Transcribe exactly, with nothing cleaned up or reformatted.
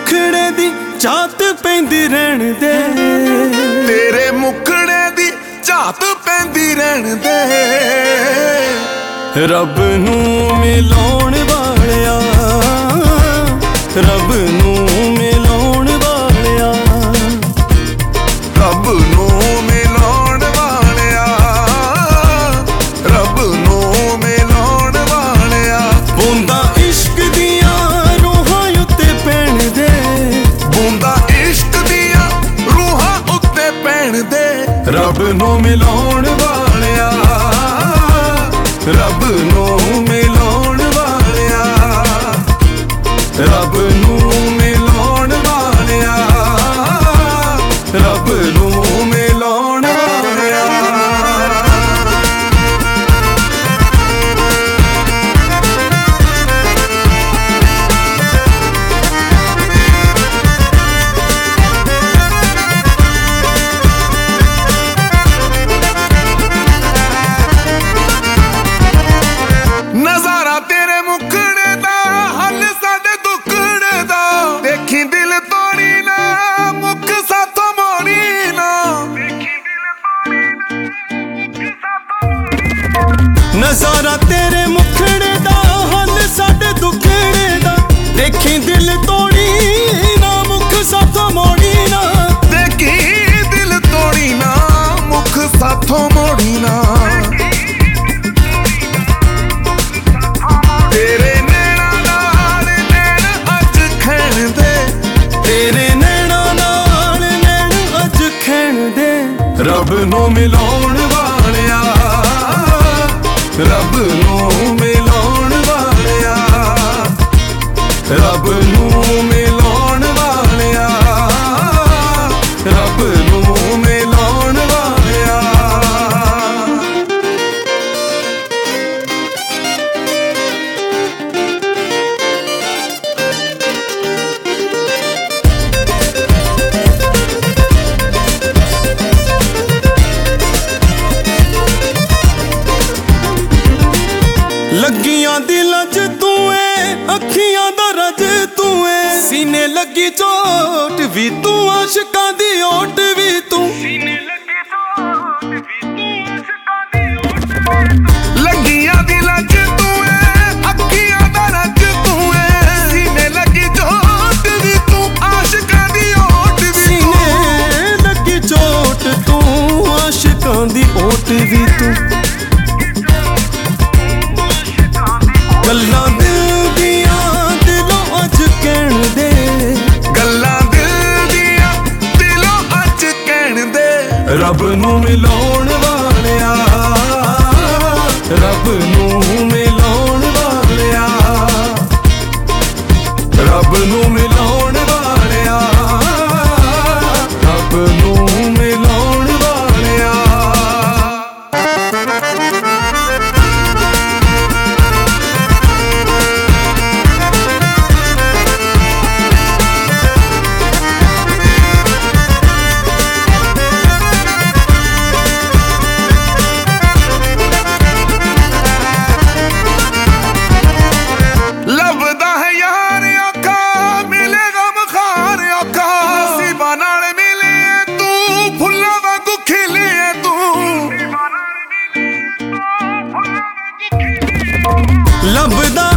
मुखड़े दी झात पैंदी रहन दे, तेरे मुखड़े दी झात पैंदी रहन दे। रब नू मिलाउण वालिया, रब नू मिलाउण वालिया, रब नू मिलाउण वालिया, रब नू मिलाउण वालिया। बूंदा इश्क दिया रूहां उत्ते पैण दे, बूंदा इश्क दिया रूहां उत्ते पैण दे। रब नू मिलाउण वालिया, रब नू मिलाउण वालिया, रब नू मिलाउण वालिया, रब नू मिलाउण वालिया। नजारा तेरे मुखड़े दा, हल साडे दुखड़े दा। देखी दिल तोड़ी ना, मुख साथों मोड़ी ना। नजारा तेरे मुखड़े दा, हल साडे दुखड़े दा। देखी दिल तोड़ी ना, मुख साथों मोड़ी ना। देखी दिल तोड़ी ना, मुख साथों मोड़ी ना। तेरे नैना नाल नैन अज खैण दे, तेरे नैना नाल नैन अज खैण दे। रब नू मिलाउण वालिया, रब नू मिलाउण वालिया, रब नू मिलाउण वालिया, रब नू मिलाउण वालिया। लगियां दिलां च तू है, अखियां दा रज तू है। सीने लगी चोट भी तू, आशिकां दी ओट भी तू। लगियां दिलां च तू है, अखियां दा रज तू है। सीने लगी चोट भी तू, आशिकां दी ओट भी तू। सीने लगी चोट तू, आशिकां दी ओट भी तू। गल्लां दिल दियां दिलों अज कहण दे, गल्लां दिल दियां दिलों अज कहण दे। रब नू मिलाउण वालिया, रब नू मिलाउण वालिया, रब नू मिलाउण वालिया, रब नू मिलाउण वालिया। लभदा है यार औखा, मिलेगा बखार औखा। नसीबां नाल मिले तू, फुल्लां वांगू खिले तू। लभदा